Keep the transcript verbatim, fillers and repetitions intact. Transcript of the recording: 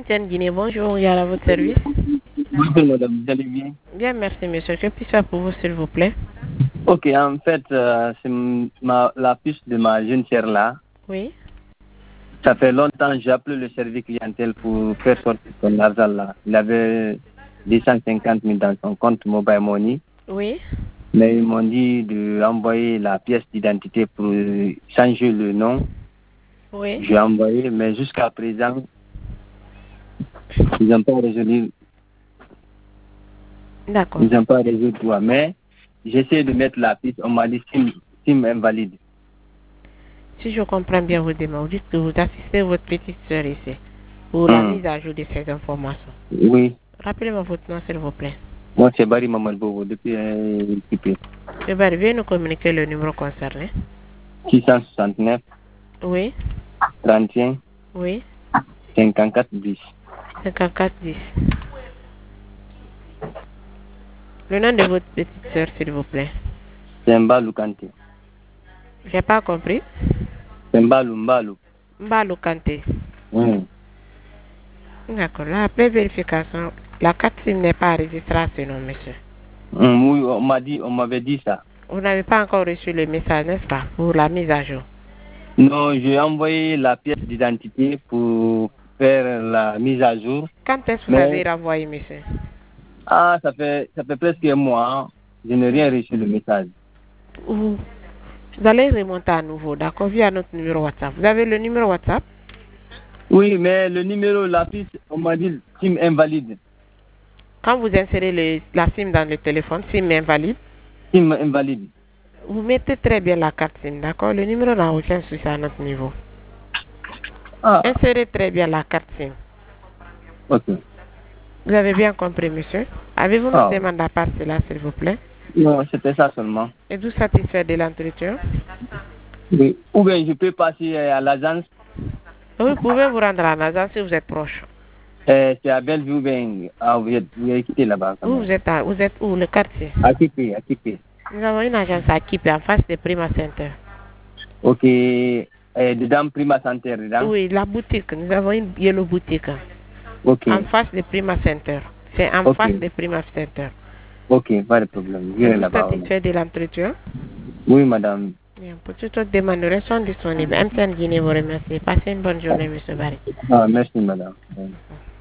M T N Guinée, bonjour, il y a à votre service. Bonjour madame, vous allez bien? Bien, merci monsieur. Que puis-je faire pour vous, s'il vous plaît? Ok, en fait, euh, c'est ma, la puce de ma jeune chère là. Oui. Ça fait longtemps que j'ai appelé le service clientèle pour faire sortir son argent là. Il avait deux cent cinquante mille dans son compte Mobile Money. Oui. Mais ils m'ont dit d'envoyer la pièce d'identité pour changer le nom. Oui. J'ai envoyé, mais jusqu'à présent, ils n'ont pas résolu. D'accord. Ils n'ont pas résolu toi. Mais j'essaie de mettre la piste, on m'a dit SIM, SIM invalide. Si je comprends bien vos demandes, vous dites que vous assistez votre petite soeur ici pour la Hum. mise à jour de ces informations. Oui. Rappelez-moi votre nom, s'il vous plaît. Moi, c'est Barry Mamadbobo depuis un petit peu. Monsieur Barry, veuillez nous communiquer le numéro concerné. six cent soixante-neuf, Oui. trente et un, Oui. cinquante-quatre, dix. cinquante-quatre dix. Le nom de votre petite soeur, s'il vous plaît. C'est Mbalou Kanté. J'ai pas compris. C'est Mbalou, Mbalou. Mbalou Kanté. Hum. D'accord. Là, après vérification, la carte SIM n'est pas enregistrée à ce nom, monsieur. Hum, oui, on m'a dit, on m'avait dit ça. Vous n'avez pas encore reçu le message, n'est-ce pas, pour la mise à jour? Non, j'ai envoyé la pièce d'identité pour faire la mise à jour. Quand est-ce que Mais... vous avez renvoyé, monsieur? Ah, ça fait, ça fait presque un mois. Hein. Je n'ai rien reçu le message. Vous, vous allez remonter à nouveau, d'accord, via notre numéro WhatsApp. Vous avez le numéro WhatsApp? Oui, mais le numéro, la piste, on m'a dit SIM invalide. Quand vous insérez le, la SIM dans le téléphone, SIM invalide. SIM invalide. Vous mettez très bien la carte SIM, d'accord? Le numéro n'a aucun souci à notre niveau. Ah. Insérez très bien la carte SIM. Ok. Vous avez bien compris, monsieur? Avez-vous Ah. une demande à part cela, s'il vous plaît? Non, c'était ça seulement. Êtes-vous satisfait de l'entretien? Oui. Ou bien je peux passer à l'agence. Vous pouvez vous rendre à l'agence si vous êtes proche. Euh, c'est à Bellevue ou bien ah, vous êtes, vous êtes quitté là-bas. Vous, vous êtes, à, vous êtes où, le quartier? À Kipé, à Kipé. Nous avons une agence à Kipé, en face de Prima Center. Ok. Euh, dedans Prima Center, dedans? Oui, la boutique. Nous avons une yellow boutique. Ok. En face de Prima Center. C'est en okay. face de Prima Center. Ok, pas de problème. Je vais là-bas. Vous êtes satisfait de l'entretien? Oui, madame. Bien, pour toute autre demande, nous restons disponibles. M T N Guinée vous remercie. Passez une bonne journée, monsieur Barry. Ah, merci, madame.